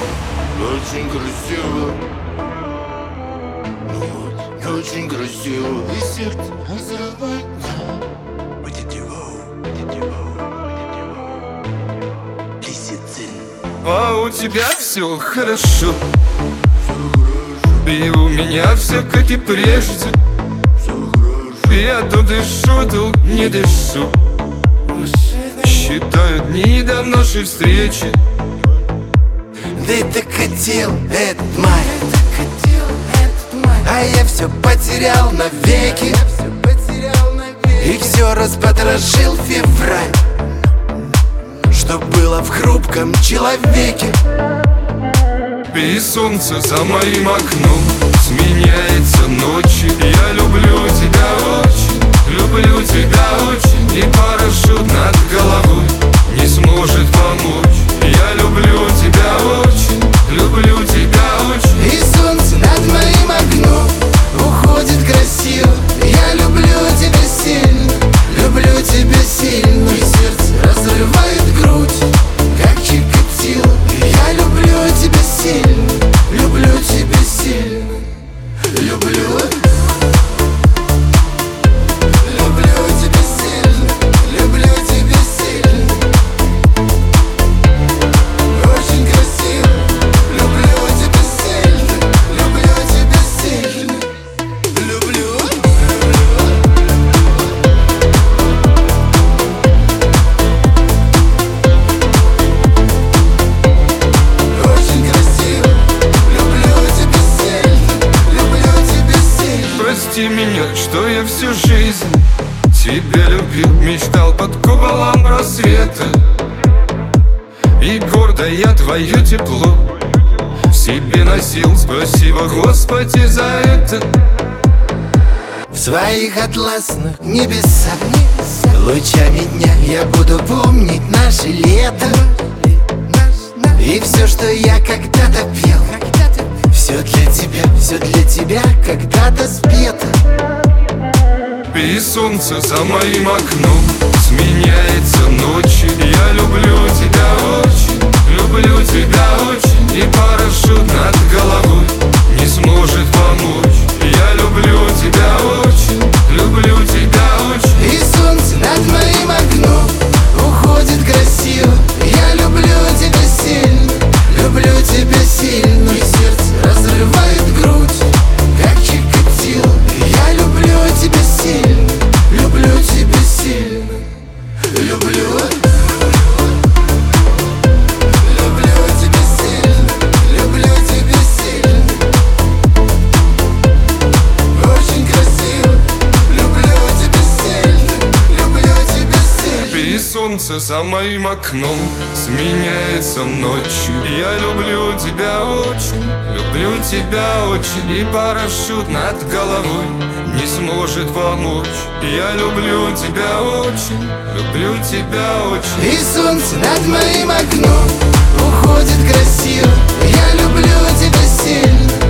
Очень красиво. Ну вот, очень красиво. И сердце разрывает. А у тебя все хорошо, и у меня все как и прежде. Я то дышу, то не дышу. Считаю дни до нашей встречи. Ты так хотел этот май, а я все потерял навеки. И все распотрошил февраль, что было в хрупком человеке. И солнце за моим окном сменяется ночью. Я люблю тебя очень, и парашют над головой не сможет помочь. Я люблю тебя очень. И солнце над моим окном уходит красиво. Я люблю тебя сильно, и сердце разрывает грудь, как Чикатило. Я люблю тебя сильно, люблю. Очень красиво, люблю тебя сильно, люблю. Очень красиво, люблю тебя сильно. Прости меня, что я всю жизнь тебя любил, мечтал под куполом рассвета. И гордо я твое тепло в себе носил. Спасибо, Господи, за это. В своих атласных небесах лучами дня я буду помнить наше лето. И все, что я когда-то пел, все для тебя когда-то спето. И солнце за моим окном сменяется ночью. Я люблю тебя очень, и парашют над головой не сможет помочь. Я люблю тебя очень. И солнце над моим окном уходит красиво. Я люблю тебя сильно, и сердце разрывает грудь, как Чикатило. Я люблю тебя сильно, Очень красиво, люблю тебя сильно. И солнце за моим окном сменяется ночью. Я люблю тебя очень, и парашют над головой не сможет помочь. Я люблю тебя очень. И солнце над моим окном уходит красиво. Я люблю тебя сильно.